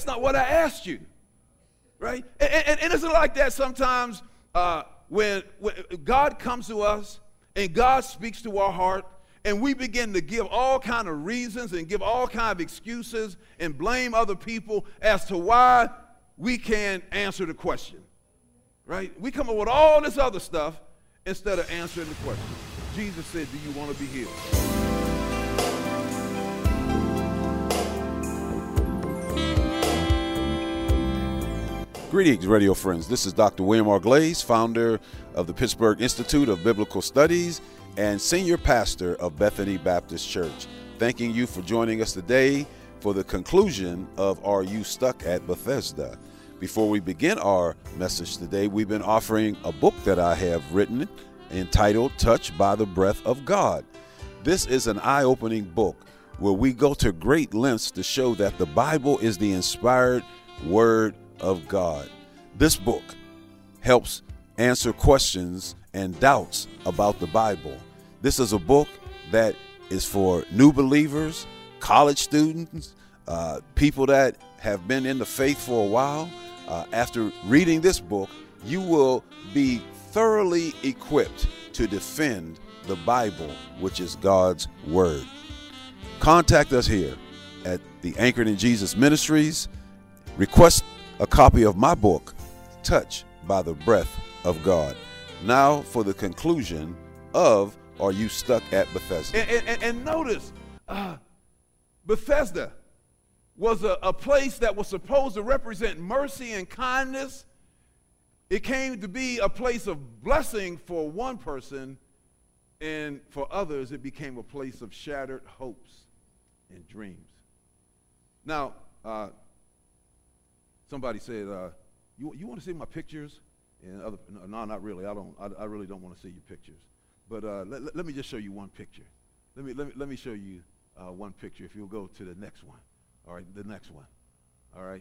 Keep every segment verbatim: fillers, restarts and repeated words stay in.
not what I asked you, right? And, and, and isn't it like that sometimes uh, when, when God comes to us and God speaks to our heart, and we begin to give all kind of reasons and give all kind of excuses and blame other people as to why we can't answer the question, right? We come up with all this other stuff instead of answering the question. Jesus said, do you want to be healed? Greetings, radio friends. This is Doctor William R. Glaze, founder of the Pittsburgh Institute of Biblical Studies and senior pastor of Bethany Baptist Church. Thanking you for joining us today for the conclusion of Are You Stuck at Bethesda? Before we begin our message today, we've been offering a book that I have written entitled Touched by the Breath of God. This is an eye-opening book where we go to great lengths to show that the Bible is the inspired Word of God. This book helps answer questions and doubts about the Bible. This is a book that is for new believers, college students, uh, people that have been in the faith for a while. Uh, after reading this book, you will be thoroughly equipped to defend the Bible, which is God's Word. Contact us here at the Anchored in Jesus Ministries. Request a copy of my book, Touched by the Breath of God. Now for the conclusion of Are You Stuck at Bethesda? And, and, and notice, uh, Bethesda was a, a place that was supposed to represent mercy and kindness. It came to be a place of blessing for one person, and for others it became a place of shattered hopes and dreams. Now, uh, somebody said, uh, you, you want to see my pictures? And other, no, not really. I don't. I, I really don't want to see your pictures. But uh, let, let, let me just show you one picture. Let me let me let me show you uh, one picture. If you'll go to the next one. All right, the next one. All right.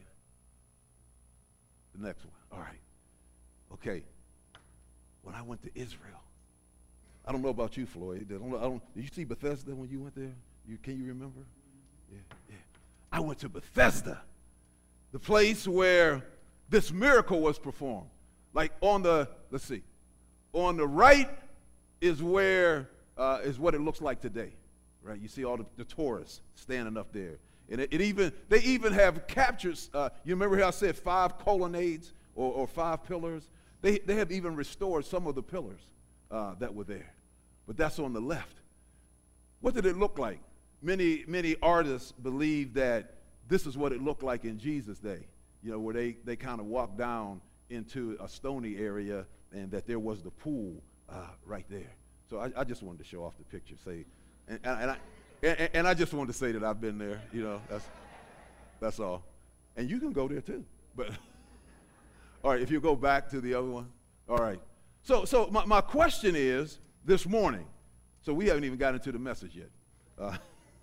The next one. All right. Okay. When I went to Israel, I don't know about you, Floyd. I don't, I don't, did you see Bethesda when you went there? You can you remember? Yeah, yeah. I went to Bethesda, the place where this miracle was performed. Like on the, let's see, on the right is where, uh, is what it looks like today, right? You see all the, the tourists standing up there. And it, it even, they even have captured, uh, you remember how I said five colonnades or, or five pillars? They, they have even restored some of the pillars uh, that were there. But that's on the left. What did it look like? Many, many artists believe that this is what it looked like in Jesus' day, you know, where they, they kind of walked down into a stony area and that there was the pool uh, right there. So I, I just wanted to show off the picture, say, and, and, I, and, and I just wanted to say that I've been there, you know, that's, that's all. And you can go there too, but, all right, if you go back to the other one, all right. So, so my, my question is this morning, so we haven't even gotten into the message yet, uh,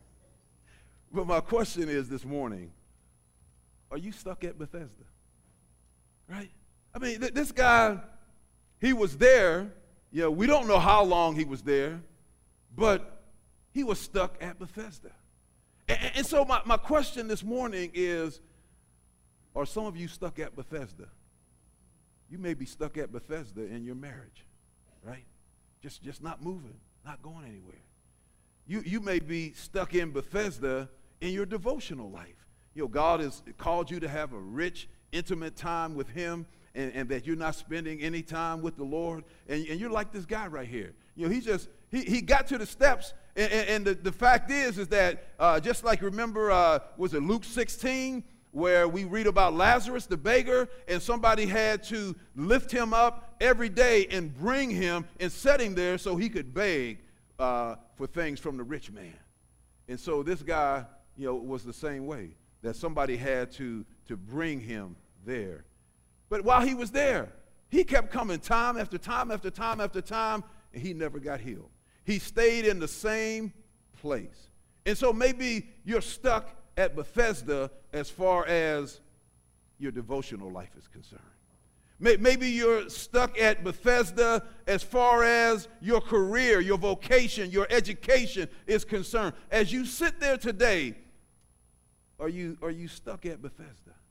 but my question is this morning, are you stuck at Bethesda? Right? I mean, th- this guy, he was there. You know, we don't know how long he was there, but he was stuck at Bethesda. And, and so my, my question this morning is, are some of you stuck at Bethesda? You may be stuck at Bethesda in your marriage, right? Just, just not moving, not going anywhere. You, you may be stuck in Bethesda in your devotional life. You know, God has called you to have a rich, intimate time with him, and, and that you're not spending any time with the Lord. And, and you're like this guy right here. You know, he just, he, he got to the steps, and, and, and the, the fact is, is that uh, just like remember, uh, was it Luke sixteen, where we read about Lazarus, the beggar, and somebody had to lift him up every day and bring him and set him there so he could beg uh, for things from the rich man. And so this guy, you know, was the same way, that somebody had to, to bring him there. But while he was there, he kept coming time after time after time after time, and he never got healed. He stayed in the same place. And so maybe you're stuck at Bethesda as far as your devotional life is concerned. Maybe you're stuck at Bethesda as far as your career, your vocation, your education is concerned. As you sit there today, are you, are you stuck at Bethesda?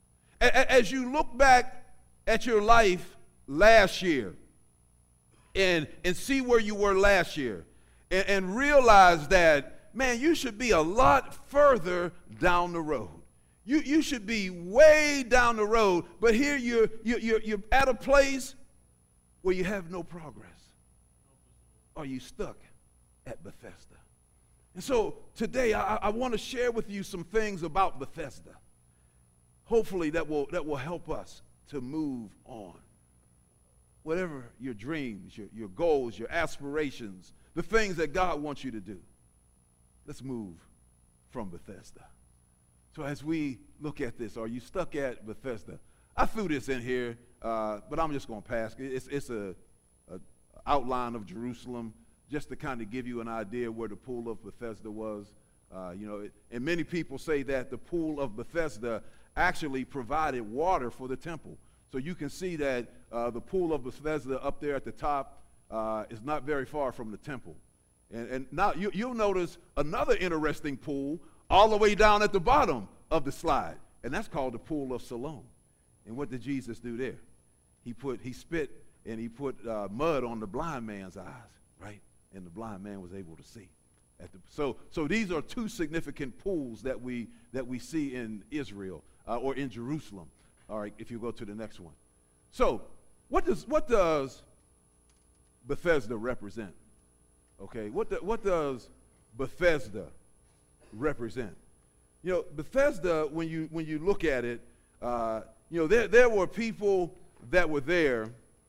As you look back at your life last year and, and see where you were last year and, and realize that, man, you should be a lot further down the road. You, you should be way down the road, but here you're, you're, you're, you're at a place where you have no progress. Or you stuck at Bethesda. And so today I, I want to share with you some things about Bethesda. Hopefully that will, that will help us to move on. Whatever your dreams, your, your goals, your aspirations, the things that God wants you to do, let's move from Bethesda. So as we look at this, are you stuck at Bethesda? I threw this in here, uh, but I'm just going to pass. It's, it's a, a outline of Jerusalem just to kind of give you an idea where the pool of Bethesda was. Uh, you know, it, and many people say that the pool of Bethesda actually provided water for the temple. So you can see that uh, the pool of Bethesda up there at the top uh, is not very far from the temple. And, and now you, you'll notice another interesting pool all the way down at the bottom of the slide, and that's called the pool of Siloam. And what did Jesus do there? He put, he spit and he put uh, mud on the blind man's eyes, right? And the blind man was able to see. At the, so, so these are two significant pools that we that we see in Israel uh, or in Jerusalem. All right, if you go to the next one. So, what does what does Bethesda represent? Okay, what the, what does Bethesda represent? You know, Bethesda, when you when you look at it, uh, you know, there there were people that were there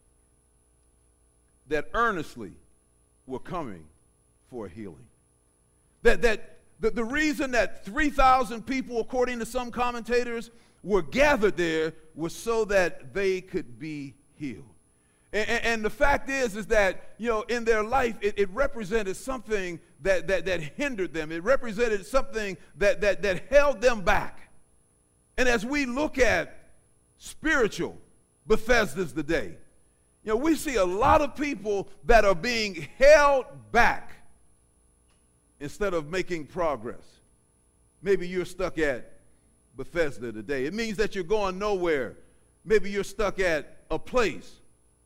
that earnestly were coming for a healing. That that the, the reason that three thousand people, according to some commentators, were gathered there was so that they could be healed. And, and, and the fact is, is that, you know, in their life, it, it represented something that, that, that hindered them. It represented something that, that, that held them back. And as we look at spiritual Bethesdas today, you know, we see a lot of people that are being held back instead of making progress. Maybe you're stuck at Bethesda today. It means that you're going nowhere. Maybe you're stuck at a place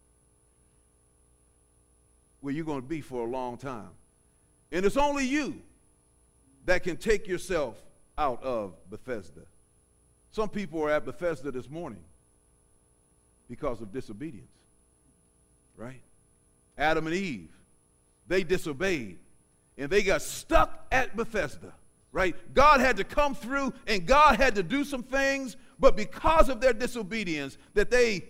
where you're going to be for a long time. And it's only you that can take yourself out of Bethesda. Some people are at Bethesda this morning because of disobedience, right? Adam and Eve, they disobeyed, and they got stuck at Bethesda, right? God had to come through, and God had to do some things, but because of their disobedience, that they,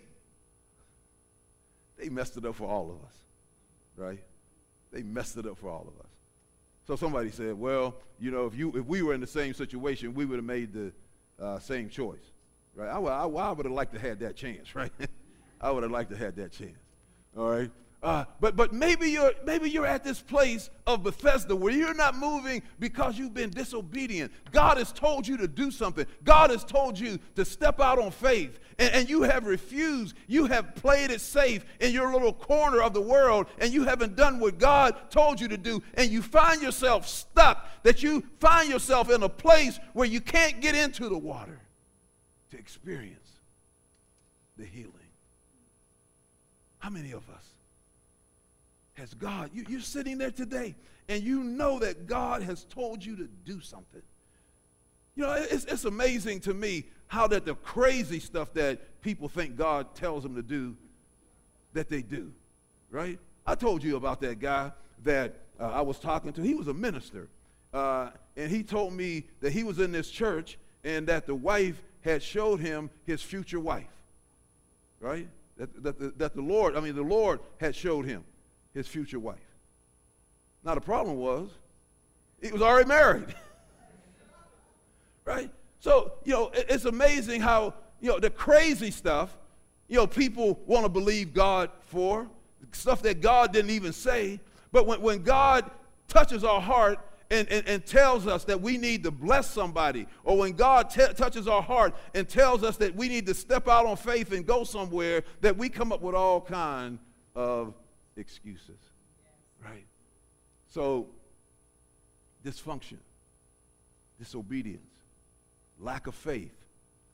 they messed it up for all of us, right? They messed it up for all of us. So somebody said, well, you know, if you if we were in the same situation, we would have made the uh, same choice, right? I, I, I would have liked to have that chance, right? I would have liked to have that chance, all right? Uh, but but maybe you're maybe you're at this place of Bethesda where you're not moving because you've been disobedient. God has told you to do something. God has told you to step out on faith, and, and you have refused. You have played it safe in your little corner of the world, and you haven't done what God told you to do, and you find yourself stuck, that you find yourself in a place where you can't get into the water to experience the healing. How many of us has God, you, you're sitting there today, and you know that God has told you to do something. You know, it's, it's amazing to me how that the crazy stuff that people think God tells them to do, that they do, right? I told you about that guy that uh, I was talking to. He was a minister, uh, and he told me that he was in this church and that the wife had showed him his future wife, right? That, that, the, that the Lord, I mean, the Lord had showed him his future wife. Now the problem was, he was already married, right? So, you know, it, it's amazing how, you know, the crazy stuff, you know, people want to believe God for, stuff that God didn't even say, but when, when God touches our heart and, and, and tells us that we need to bless somebody, or when God t- touches our heart and tells us that we need to step out on faith and go somewhere, that we come up with all kinds of excuses, right? So dysfunction, disobedience, lack of faith,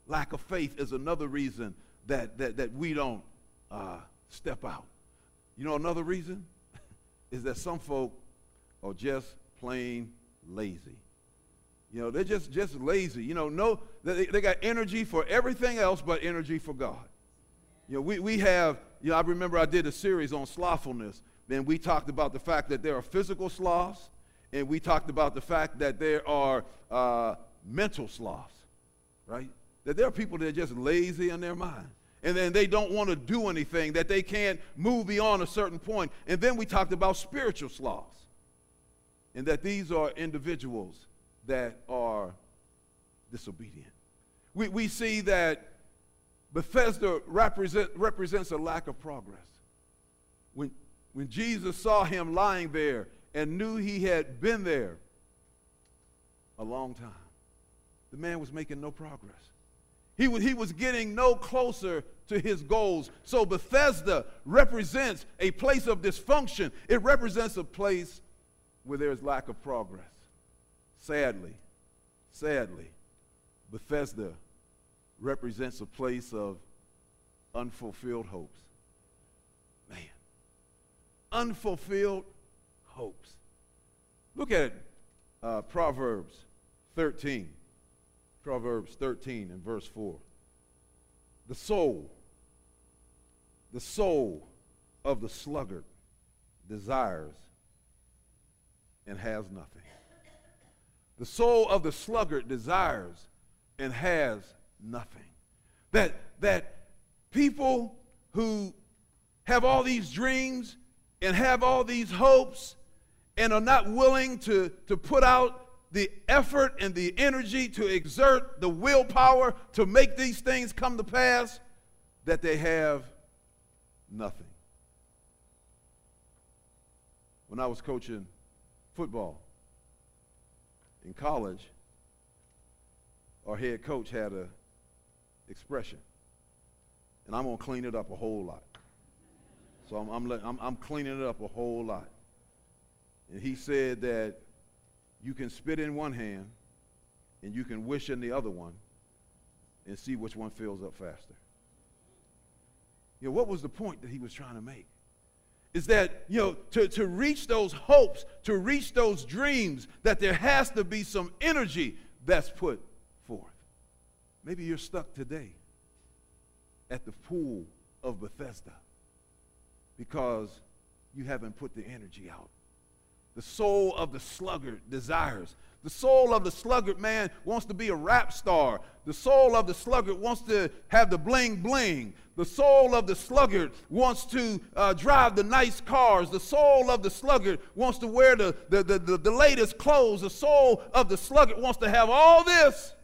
lack of faith is another reason that, that, that we don't uh, step out. You know, another reason is that some folk are just plain lazy. You know, they're just, just lazy. You know, no, they, they got energy for everything else but energy for God. You know, we, we have, you know, I remember I did a series on slothfulness. Then we talked about the fact that there are physical sloths, and we talked about the fact that there are uh, mental sloths, right? That there are people that are just lazy in their mind. And then they don't want to do anything, that they can't move beyond a certain point. And then we talked about spiritual sloths, and that these are individuals that are disobedient. We, we see that Bethesda represent, represents a lack of progress. When, when Jesus saw him lying there and knew he had been there a long time, the man was making no progress. He was, he was getting no closer to his goals. So Bethesda represents a place of dysfunction. It represents a place where there is lack of progress. Sadly, sadly, Bethesda represents a place of unfulfilled hopes. Man, unfulfilled hopes. Look at it, uh, Proverbs thirteen. Proverbs thirteen and verse four. The soul, the soul of the sluggard desires and has nothing. The soul of the sluggard desires and has nothing. That, that people who have all these dreams and have all these hopes and are not willing to, to put out the effort and the energy to exert the willpower to make these things come to pass, that they have nothing. When I was coaching football in college, our head coach had an expression, and I'm going to clean it up a whole lot. So I'm, I'm, I'm, I'm cleaning it up a whole lot. And he said that you can spit in one hand and you can wish in the other one and see which one fills up faster. You know, what was the point that he was trying to make? Is that, you know, to, to reach those hopes, to reach those dreams, that there has to be some energy that's put forth. Maybe you're stuck today at the pool of Bethesda because you haven't put the energy out. The soul of the sluggard desires. The soul of the sluggard man wants to be a rap star. The soul of the sluggard wants to have the bling bling. The soul of the sluggard wants to uh, drive the nice cars. The soul of the sluggard wants to wear the, the, the, the, the latest clothes. The soul of the sluggard wants to have all this.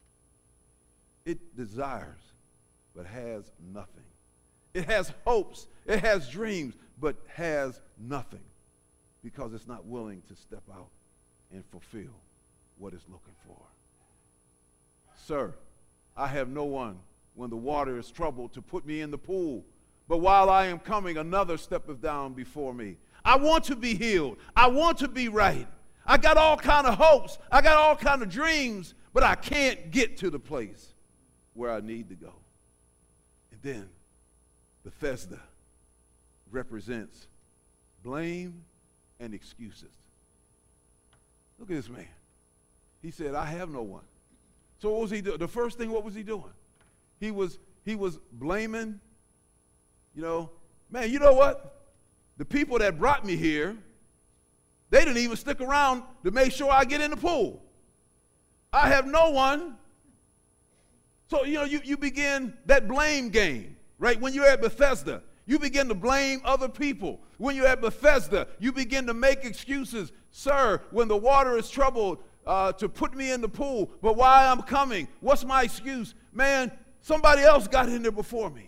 It desires, but has nothing. It has hopes. It has dreams, but has nothing, because it's not willing to step out and fulfill what it's looking for. Sir, I have no one when the water is troubled to put me in the pool, but while I am coming, another steppeth down before me. I want to be healed. I want to be right. I got all kind of hopes. I got all kind of dreams, but I can't get to the place where I need to go. And then Bethesda represents blame and excuses. Look at this man. He said, I have no one. So what was he doing? The first thing, what was he doing? He was, he was blaming, you know, man, you know what? The people that brought me here, they didn't even stick around to make sure I get in the pool. I have no one. So, you know, you, you begin that blame game, right? When you're at Bethesda, you begin to blame other people. When you're at Bethesda, you begin to make excuses. Sir, when the water is troubled, uh, to put me in the pool, but while I'm coming, what's my excuse? Man, somebody else got in there before me.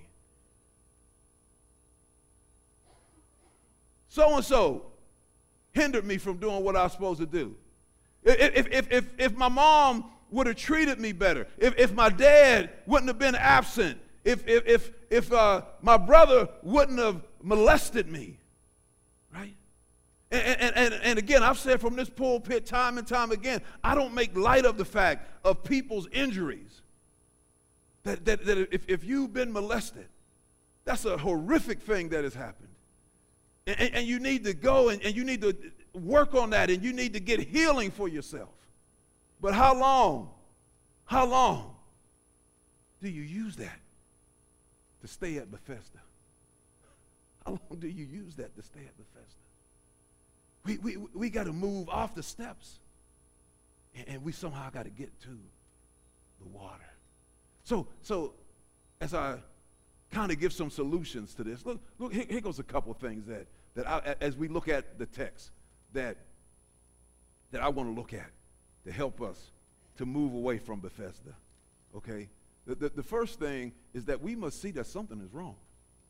So-and-so hindered me from doing what I was supposed to do. If, if, if, if my mom would have treated me better, if, if my dad wouldn't have been absent, if, if, if, if uh, my brother wouldn't have molested me, right? And, and, and, and again, I've said from this pulpit time and time again, I don't make light of the fact of people's injuries. that, that, that if, if you've been molested, that's a horrific thing that has happened. And, and, and you need to go and, and you need to work on that, and you need to get healing for yourself. But how long, how long do you use that to stay at Bethesda? How long do you use that to stay at Bethesda? We, we, we got to move off the steps, and, and we somehow got to get to the water. So, so as I kind of give some solutions to this, look, look here, here goes a couple of things that, that I, as we look at the text, that, that I want to look at to help us to move away from Bethesda, okay? The, the, the first thing is that we must see that something is wrong.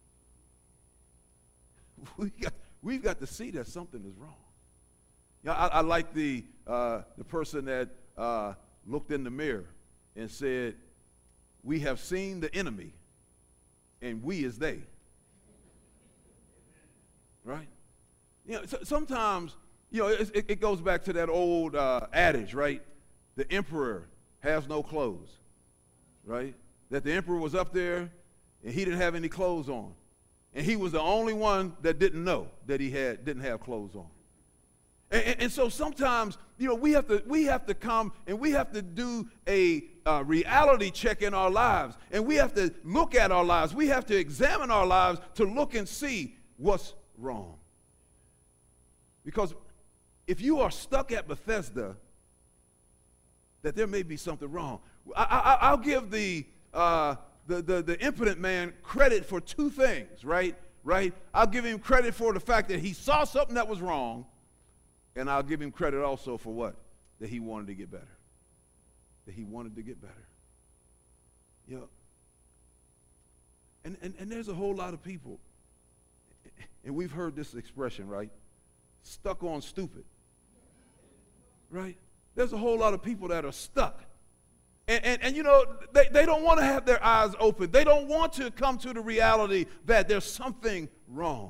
We got, we've got to see that something is wrong. You know, I, I like the, uh, the person that uh, looked in the mirror and said, "We have seen the enemy, and we is they." Right? You know, so, sometimes, you know, it, it goes back to that old uh, adage, right? The emperor has no clothes, right? That the emperor was up there, and he didn't have any clothes on. And he was the only one that didn't know that he had didn't have clothes on. And, and, and so sometimes, you know, we have to we have to come and we have to do a uh, reality check in our lives, and we have to look at our lives. We have to examine our lives to look and see what's wrong. Because if you are stuck at Bethesda, that there may be something wrong. I, I, I'll give the uh, The, the, the impotent man credit for two things, right? Right? I'll give him credit for the fact that he saw something that was wrong, and I'll give him credit also for what? That he wanted to get better. That he wanted to get better. You know, and, and, and there's a whole lot of people, and we've heard this expression, right? Stuck on stupid. Right? There's a whole lot of people that are stuck. And, and, and, you know, they, they don't want to have their eyes open. They don't want to come to the reality that there's something wrong.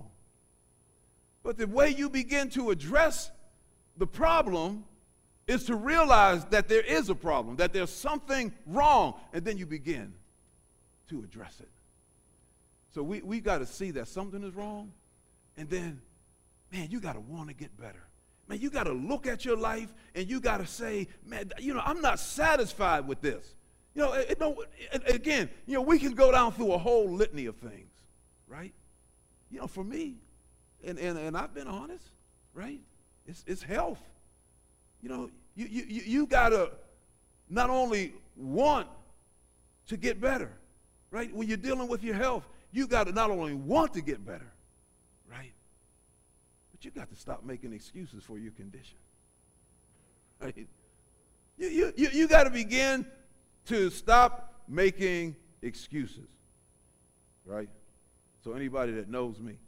But the way you begin to address the problem is to realize that there is a problem, that there's something wrong, and then you begin to address it. So we, we got to see that something is wrong, and then, man, you got to want to get better. Man, you got to look at your life, and you got to say, man, you know, I'm not satisfied with this. You know, it, it don't, it, again, you know, we can go down through a whole litany of things, right? You know, for me, and, and, and I've been honest, right? It's, it's health. You know, you, you, you got to not only want to get better, right? When you're dealing with your health, you got to not only want to get better, right? But you got to stop making excuses for your condition. Right? You, you, you, you got to begin to stop making excuses. Right? So anybody that knows me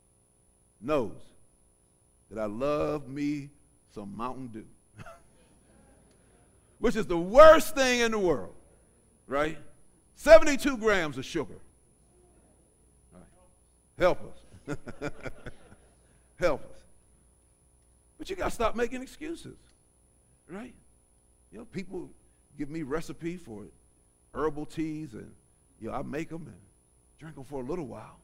knows that I love me some Mountain Dew. Which is the worst thing in the world. Right? seventy-two grams of sugar. Right. Help us. Help us. But you got to stop making excuses, right? You know, people give me recipe for herbal teas, and, you know, I make them and drink them for a little while,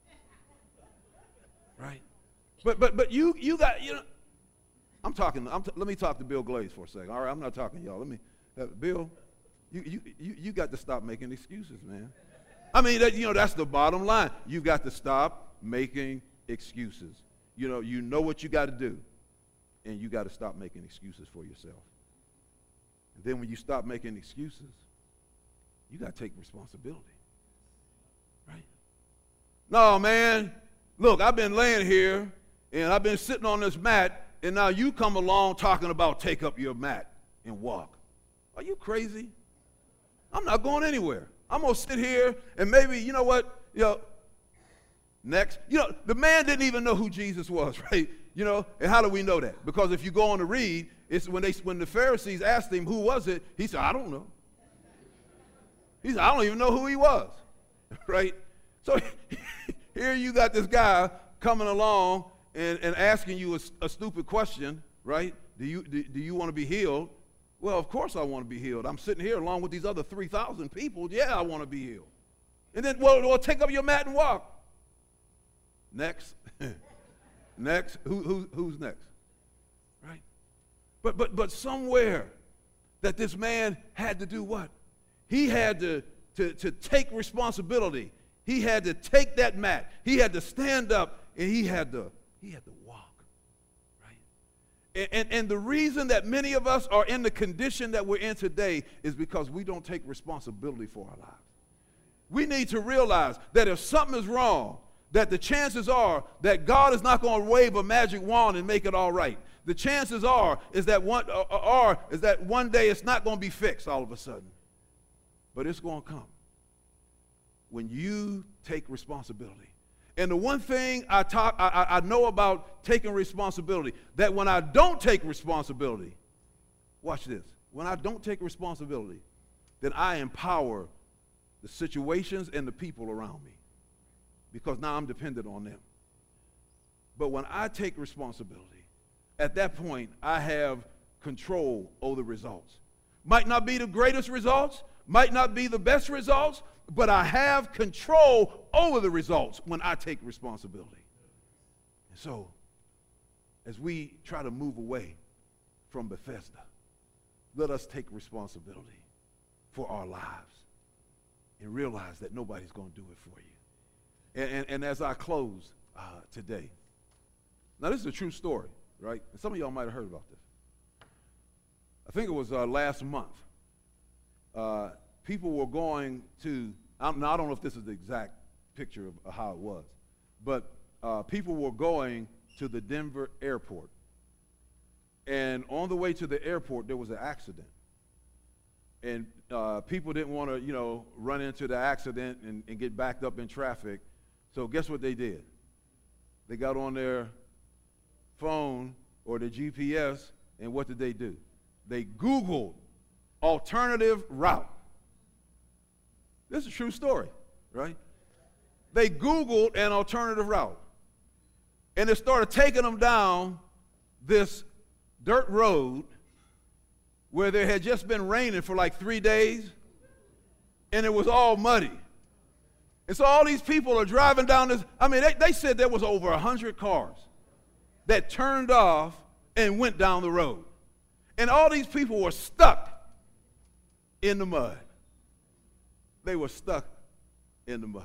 right? But but but you you got, you know, I'm talking. I'm t- let me talk to Bill Glaze for a second. All right, I'm not talking to y'all. Let me, uh, Bill, you you you you got to stop making excuses, man. I mean, that, you know, that's the bottom line. You got to stop making excuses. You know, you know what you got to do, and you got to stop making excuses for yourself. And then when you stop making excuses, you got to take responsibility, right? No, man, look, I've been laying here, and I've been sitting on this mat, and now you come along talking about take up your mat and walk. Are you crazy? I'm not going anywhere. I'm going to sit here, and maybe, you know what, you know, next, you know, the man didn't even know who Jesus was, right? You know, and how do we know that? Because if you go on to read, it's when they when the Pharisees asked him who was it, he said, I don't know. He said, I don't even know who he was, right? So here you got this guy coming along and, and asking you a, a stupid question, right? Do you do, do you want to be healed? Well, of course I want to be healed. I'm sitting here along with these other three thousand people. Yeah, I want to be healed. And then, well, well, take up your mat and walk. Next. Next. Who, who, who's next? Right? But, but, but somewhere that this man had to do what? He had to, to, to take responsibility. He had to take that mat. He had to stand up, and he had to, he had to walk. Right? And, and, and the reason that many of us are in the condition that we're in today is because we don't take responsibility for our lives. We need to realize that if something is wrong, that the chances are that God is not going to wave a magic wand and make it all right. The chances are is that one uh, are is that one day it's not going to be fixed all of a sudden. But it's going to come when you take responsibility. And the one thing I talk I, I know about taking responsibility, that when I don't take responsibility, watch this. When I don't take responsibility, then I empower the situations and the people around me, because now I'm dependent on them. But when I take responsibility, at that point, I have control over the results. Might not be the greatest results, might not be the best results, but I have control over the results when I take responsibility. And so, as we try to move away from Bethesda, let us take responsibility for our lives and realize that nobody's going to do it for you. And, and, and as I close uh, today, now this is a true story, right? And some of y'all might have heard about this. I think it was uh, last month. Uh, people were going to, I'm, now I don't know if this is the exact picture of, of how it was, but uh, people were going to the Denver airport. And on the way to the airport, there was an accident. And uh, people didn't want to, you know, run into the accident and, and get backed up in traffic. So guess what they did? They got on their phone or their G P S, and what did they do? They Googled alternative route. This is a true story, right? They Googled an alternative route, and it started taking them down this dirt road where there had just been raining for like three days, and it was all muddy. And so all these people are driving down this. I mean, they, they said there was over one hundred cars that turned off and went down the road. And all these people were stuck in the mud. They were stuck in the mud.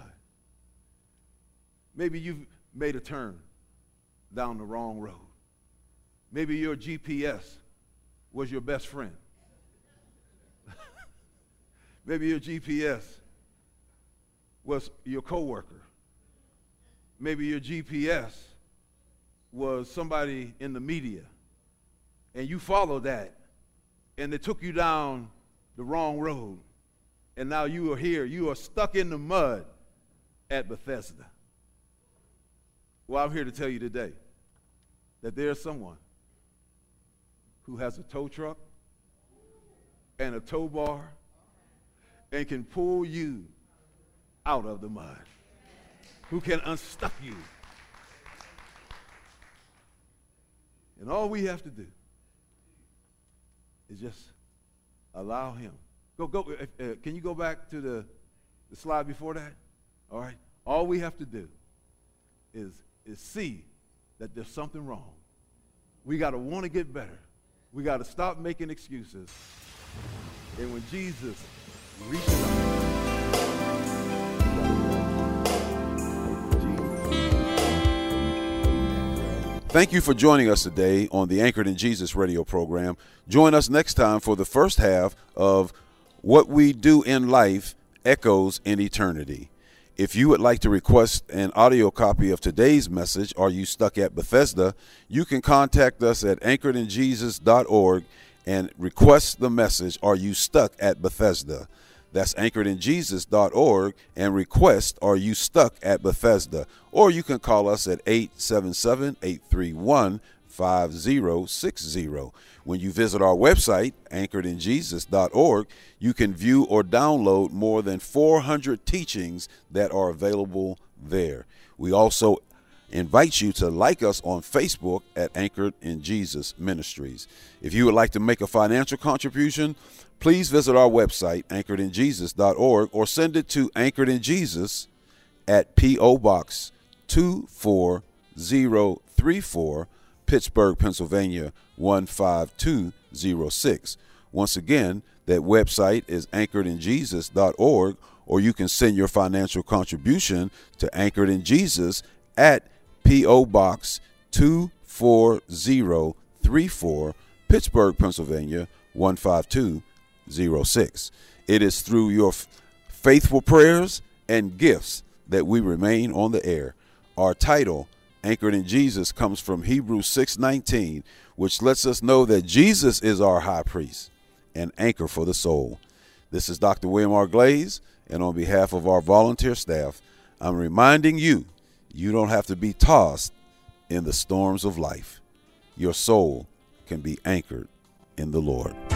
Maybe you've made a turn down the wrong road. Maybe your G P S was your best friend. Maybe your G P S was your coworker. Maybe your G P S was somebody in the media, and you followed that, and it took you down the wrong road, and now you are here. You are stuck in the mud at Bethesda. Well, I'm here to tell you today that there's someone who has a tow truck and a tow bar and can pull you out of the mud, who can unstuck you. And all we have to do is just allow him. Go, go. Uh, uh, can you go back to the, the slide before that? All right. All we have to do is, is see that there's something wrong. We got to want to get better. We got to stop making excuses. And when Jesus reaches out, Thank you for joining us today on the Anchored in Jesus radio program. Join us next time for the first half of What We Do in Life Echoes in Eternity. If you would like to request an audio copy of today's message, Are You Stuck at Bethesda?, you can contact us at anchored in jesus dot org and request the message, Are You Stuck at Bethesda? That's anchored in jesus dot org and request, Are You Stuck at Bethesda? Or you can call us at eight seven seven, eight three one, five zero six zero. When you visit our website, anchored in jesus dot org, you can view or download more than four hundred teachings that are available there. We also invites you to like us on Facebook at Anchored in Jesus Ministries. If you would like to make a financial contribution, please visit our website, anchored in jesus dot org, or send it to Anchored in Jesus at P O. Box two four zero three four, Pittsburgh, Pennsylvania one five two zero six. Once again, that website is anchored in jesus dot org, or you can send your financial contribution to Anchored in Jesus at P O. Box two four zero three four, Pittsburgh, Pennsylvania one five two zero six. It is through your f- faithful prayers and gifts that we remain on the air. Our title, Anchored in Jesus, comes from Hebrews six nineteen, which lets us know that Jesus is our high priest and anchor for the soul. This is Doctor William R. Glaze, and on behalf of our volunteer staff, I'm reminding you, you don't have to be tossed in the storms of life. Your soul can be anchored in the Lord.